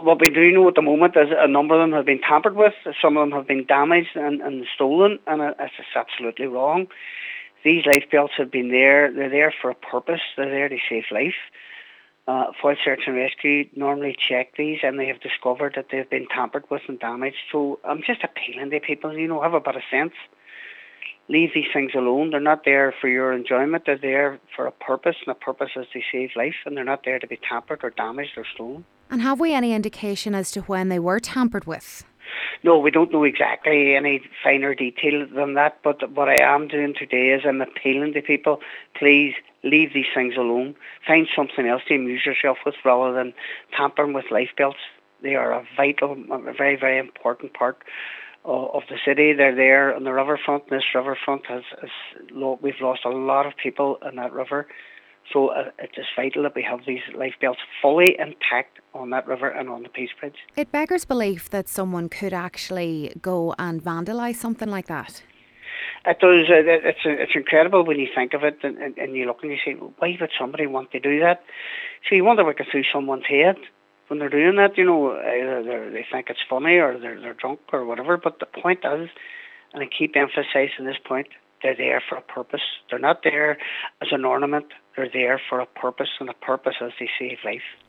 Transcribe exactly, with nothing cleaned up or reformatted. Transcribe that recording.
What we do know at the moment is a number of them have been tampered with, some of them have been damaged and, and stolen, and it's just absolutely wrong. These life belts have been there, they're there for a purpose, they're there to save life. Uh, Foil Search and Rescue normally check these and they have discovered that they've been tampered with and damaged. So I'm just appealing to people, you know, have a bit of sense. Leave these things alone. They're not there for your enjoyment, they're there for a purpose, and the purpose is to save life, and they're not there to be tampered or damaged or stolen. And have we any indication as to when they were tampered with? No, we don't know exactly any finer detail than that, but what I am doing today is I'm appealing to people, please leave these things alone. Find something else to amuse yourself with rather than tampering with life belts. They are a vital, a very, very important part of the city. They're there on the riverfront. This riverfront has, has we've lost a lot of people in that river. So uh, it is vital that we have these life belts fully intact on that river and on the Peace Bridge. It beggars belief that someone could actually go and vandalise something like that. It does. Uh, it's it's incredible when you think of it, and, and, and you look and you say, why would somebody want to do that? So you wonder what goes through someone's head when they're doing that. You know, either they think it's funny or they're they're drunk or whatever. But the point is, and I keep emphasising this point, they're there for a purpose. They're not there as an ornament. They're there for a purpose, and the purpose is to save life.